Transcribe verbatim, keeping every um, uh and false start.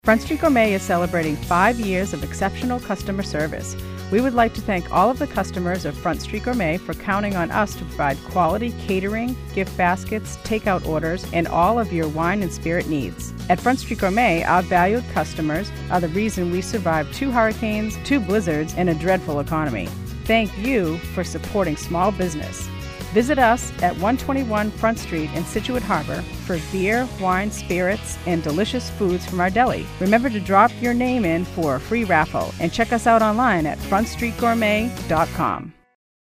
Front Street Gourmet is celebrating five years of exceptional customer service. We would like to thank all of the customers of Front Street Gourmet for counting on us to provide quality catering, gift baskets, takeout orders, and all of your wine and spirit needs. At Front Street Gourmet, our valued customers are the reason we survived two hurricanes, two blizzards, and a dreadful economy. Thank you for supporting small business. Visit us at one twenty-one Front Street in Scituate Harbor for beer, wine, spirits, and delicious foods from our deli. Remember to drop your name in for a free raffle and check us out online at front street gourmet dot com.